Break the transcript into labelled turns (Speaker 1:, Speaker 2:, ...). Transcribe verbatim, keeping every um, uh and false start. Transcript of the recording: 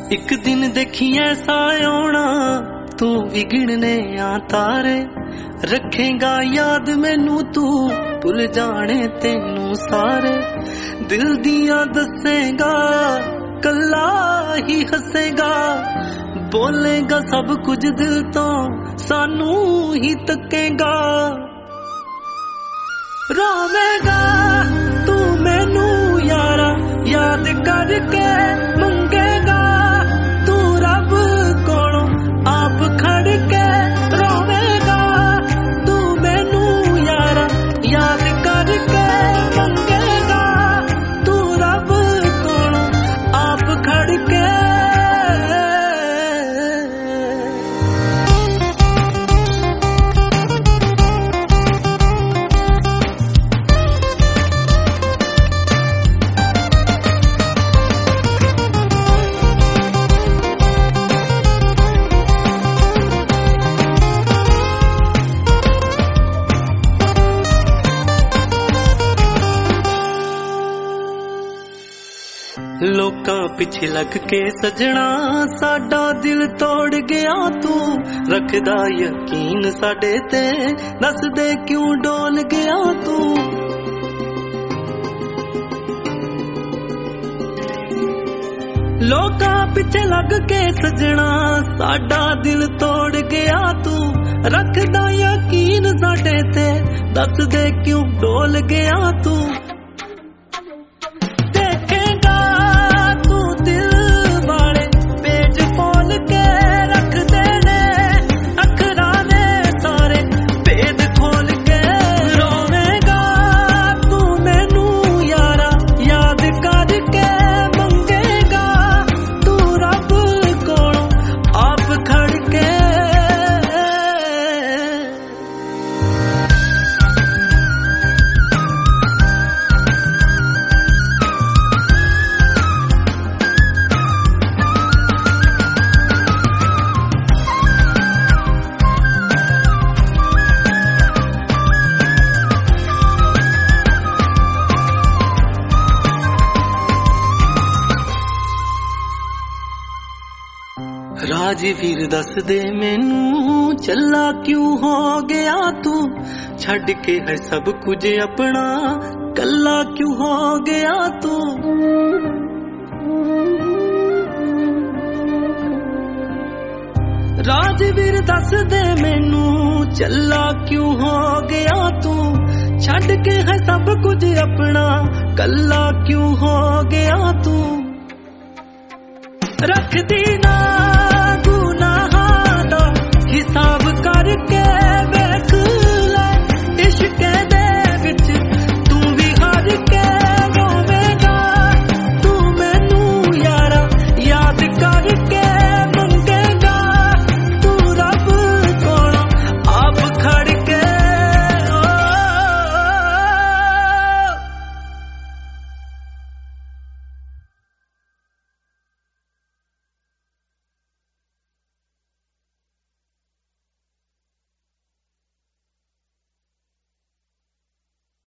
Speaker 1: एक दिन देखी ऐसा आना तू विगड़ने आ तारे, रखेगा याद मैनू तू भुल जाने तेनू सारे। दिल दिया दसेगा कला ही हसेगा, बोलेगा सब कुछ दिल तो सानू ही तकेगा। रोवेगा तू मैनू यारा याद करके मंगेगा, तू रब कोलों आप खड़ के रोवेगा। तू मैनू यारा याद करके मंगेगा, तू रब कोलों आप खड़ के। लोकां पिछे लग के सजना साडा दिल तोड़ गया, तू रखदा यकीन साडे ते दस दे क्यों डोल गया तू। लोकां पिछे लग के सजना साडा दिल तोड़ गया, तू रखदा यकीन साडे ते दस दे क्यों डोल गया तू। राजवीर दस दे मैनू चला क्यों हो गया तू, छड़ के है सब कुछ अपना कला क्यों हो गया तू। राजवीर दस दे मैनू चला क्यों हो गया तू, छड़ के है सब कुछ अपना कला क्यों हो गया तू। रख दी ना